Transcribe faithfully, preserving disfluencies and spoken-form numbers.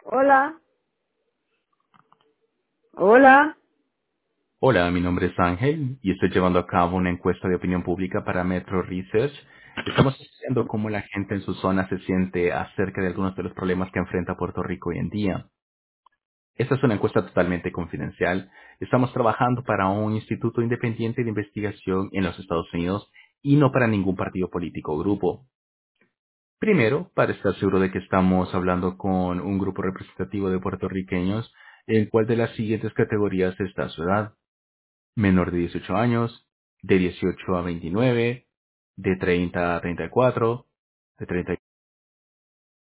Hola, hola. Hola, mi nombre es Ángel y estoy llevando a cabo una encuesta de opinión pública para Metro Research. Estamos estudiando cómo la gente en su zona se siente acerca de algunos de los problemas que enfrenta Puerto Rico hoy en día. Esta es una encuesta totalmente confidencial. Estamos trabajando para un instituto independiente de investigación en los Estados Unidos y no para ningún partido político o grupo. Primero, para estar seguro de que estamos hablando con un grupo representativo de puertorriqueños, en cuál de las siguientes categorías está su edad: menor de dieciocho años, de dieciocho a veintinueve, de treinta a treinta y cuatro, de treinta